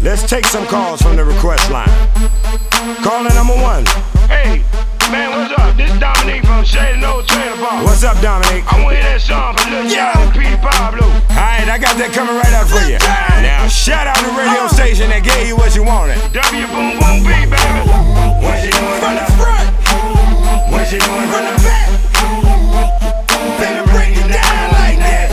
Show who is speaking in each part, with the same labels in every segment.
Speaker 1: Let's take some calls from the request line. Caller number 1.
Speaker 2: Hey, man, what's up? This is Dominique from Shady Old Trailer Park.
Speaker 1: What's up, Dominique?
Speaker 2: I want to hear that song from Lil Jon and Petey Pablo.
Speaker 1: Alright, I got that coming right up for you. Now, shout out the radio station that gave you what you wanted.
Speaker 2: W Boom Boom B, baby.
Speaker 1: What she doing from the front? What she doing from the back? Better break it down like that.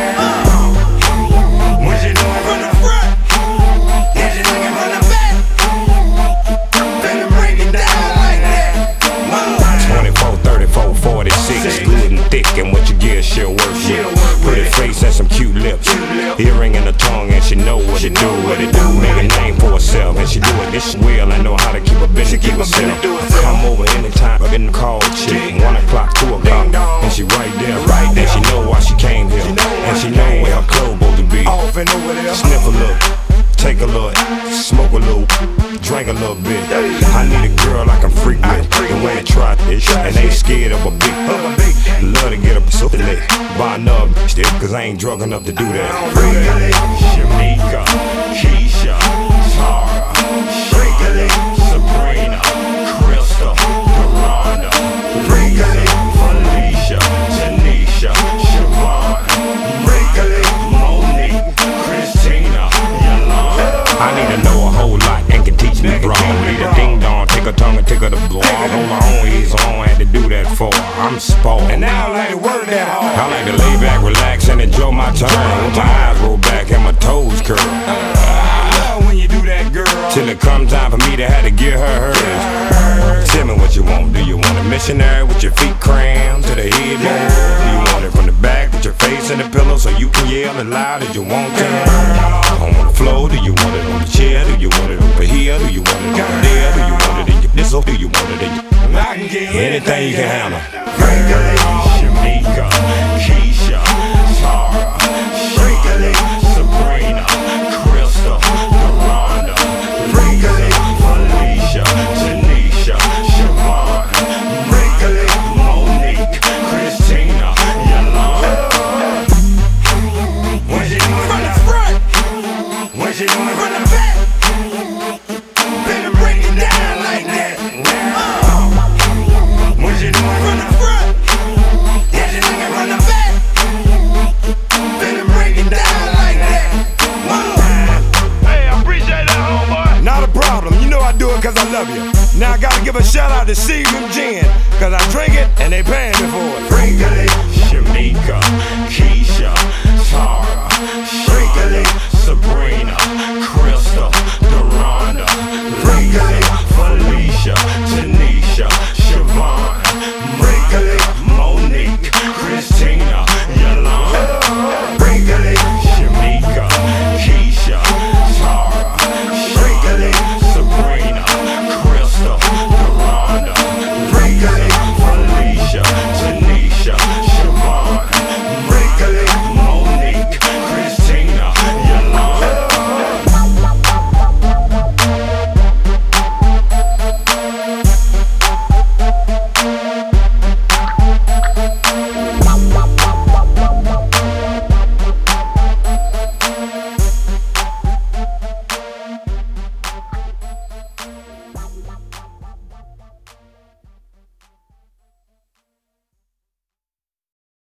Speaker 1: What she doing from the front? What she doing from the back? Better break it down like that. 24, 34, 46, good and thick, and what you get she'll work with. Pretty face and some cute lips, earring in the tongue, and she know what it do. Make a name for herself, and she do it this well. I know how to keep a business, keep herself. Come over anytime, in the call chick, 1 o'clock, 2 o'clock, and she right there, and she know why she came here, and she know where her clothes supposed to be. Sniff a little, take a look, smoke a little, drink a little bit. I need a girl I can freak with, the way it try it, and ain't scared of a beat. Love to get up so lit, buy another stick, cause I ain't drunk enough to do that. Shamika, Keisha, Tara, Sabrina, Crystal, Duranda, Felicia, Tanisha, Siobhan, Monique, Christina, Yolanda. I need to know a whole lot and can teach me wrong. Need a ding dong, take her tongue and take her to blow. I hold my own ears on, had to do that for her. I'm spoiled. And now I like to work that hard. I like to lay back, relax, and enjoy my time. With my eyes roll back and my toes curl. I love when you do that, girl. Till it comes time for me to have to give her hers. Tell me what you want. Do you want a missionary with your feet crammed to the headboard? Do you want it from the back with your face in the pillow so you can yell as loud as you want to? On the floor, do you want it on the chair? Do you want it over here? Do you want it over there? Do you want it in your nizzle? Do you want it in your... I can get anything you can handle. Shamika, Keisha, Tara, Sabrina, Crystal, Duranda, Felicia, Tanisha, Siobhan, Monique, Christina, Yolanda. When she doing from the front, when she doing from the back, better break it down like that. When she doing from the front, yeah, she doing from the back, better break it down like that.
Speaker 2: Hey, I appreciate that, homeboy.
Speaker 1: Not a problem, you know I do it cause I love you. Now I gotta give a shout out to Seagram Gin, cause I drink it and they paying me for it. Shamika, Keisha, Tara, Sabrina,